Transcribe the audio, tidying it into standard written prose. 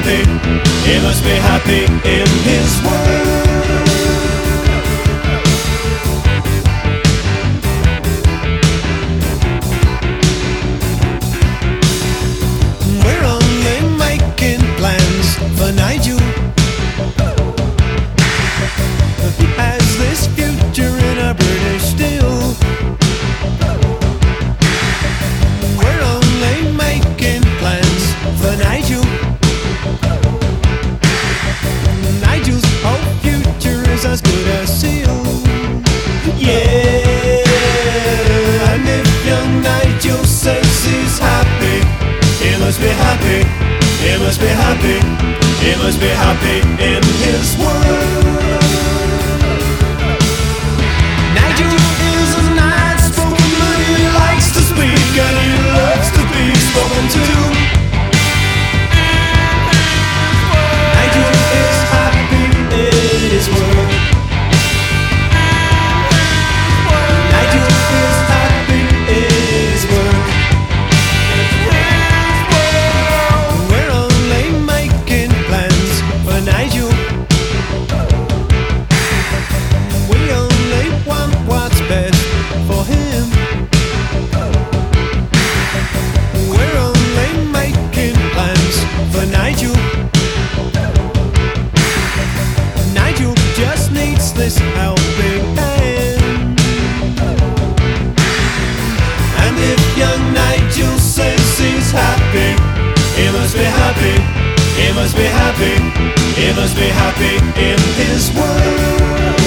happy. He must be happy in his world. We're only making plans for Nigel. He has this future in a British steel. We're only making plans for Nigel. Nigel's whole future is as good as sealed. Yeah, and if young Nigel says he's happy, he must be happy. He must be happy. He must be happy in his world. Nigel is a nice spoken man. He likes to speak and he loves to be spoken to. Nigel is happy in his world. Nigel is happy in his world. We're only making plans for Nigel. We only want what's best for him. We're only making plans for Nigel. Nigel just needs this helping hand. And if young Nigel says he's happy, he must be happy. He must be happy. He must be happy in his world.